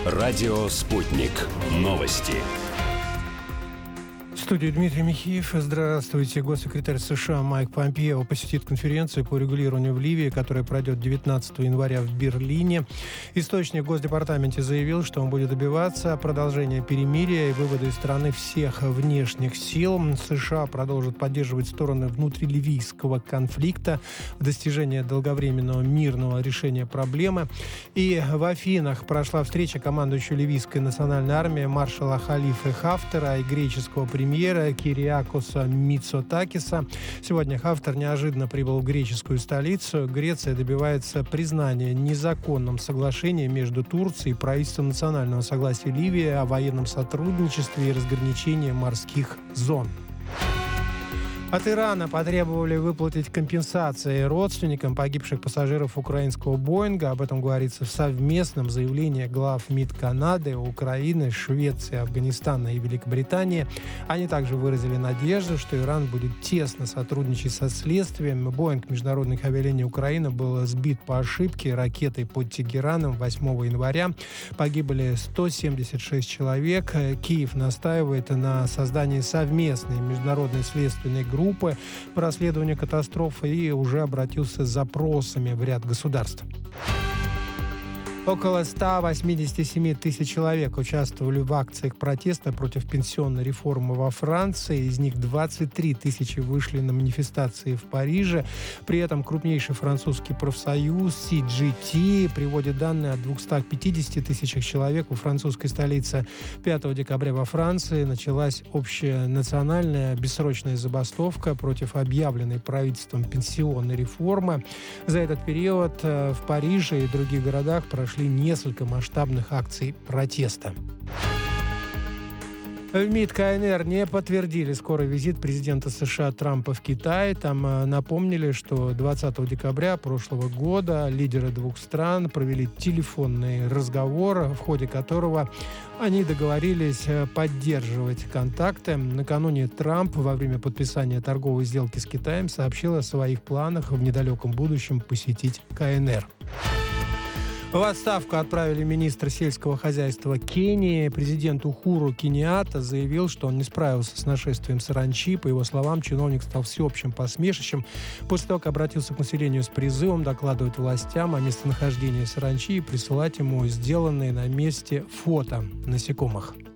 Радио «Спутник». Новости. В студии Дмитрий Михеев. Здравствуйте. Госсекретарь США Майк Помпео посетит конференцию по регулированию в Ливии, которая пройдет 19 января в Берлине. Источник в Госдепартаменте заявил, что он будет добиваться продолжения перемирия и вывода из страны всех внешних сил. США продолжат поддерживать стороны внутриливийского конфликта в достижении долговременного мирного решения проблемы. И в Афинах прошла встреча командующего ливийской национальной армии маршала Халифы Хафтара и греческого премьера Кириакоса Мицотакиса. Сегодня Хафтар неожиданно прибыл в греческую столицу. Греция добивается признания незаконным соглашения между Турцией и правительством национального согласия Ливии о военном сотрудничестве и разграничении морских зон. От Ирана потребовали выплатить компенсации родственникам погибших пассажиров украинского «Боинга». Об этом говорится в совместном заявлении глав МИД Канады, Украины, Швеции, Афганистана и Великобритании. Они также выразили надежду, что Иран будет тесно сотрудничать со следствием. «Боинг» международных авиалиний Украины был сбит по ошибке ракетой под Тегераном 8 января. Погибли 176 человек. Киев настаивает на создании совместной международной следственной группы по расследованию катастрофы и уже обратился с запросами в ряд государств. Около 187 тысяч человек участвовали в акциях протеста против пенсионной реформы во Франции. Из них 23 тысячи вышли на манифестации в Париже. При этом крупнейший французский профсоюз CGT приводит данные о 250 тысячах человек во французской столице. 5 декабря во Франции началась общая национальная бессрочная забастовка против объявленной правительством пенсионной реформы. За этот период в Париже и других городах прошли несколько масштабных акций протеста. В МИД КНР не подтвердили скорый визит президента США Трампа в Китай. Там напомнили, что 20 декабря прошлого года лидеры двух стран провели телефонный разговор, в ходе которого они договорились поддерживать контакты. Накануне Трамп во время подписания торговой сделки с Китаем сообщил о своих планах в недалеком будущем посетить КНР. В отставку отправили министра сельского хозяйства Кении. Президент Ухуру Кеньятта заявил, что он не справился с нашествием саранчи. По его словам, чиновник стал всеобщим посмешищем после того, как обратился к населению с призывом докладывать властям о местонахождении саранчи и присылать ему сделанные на месте фото насекомых.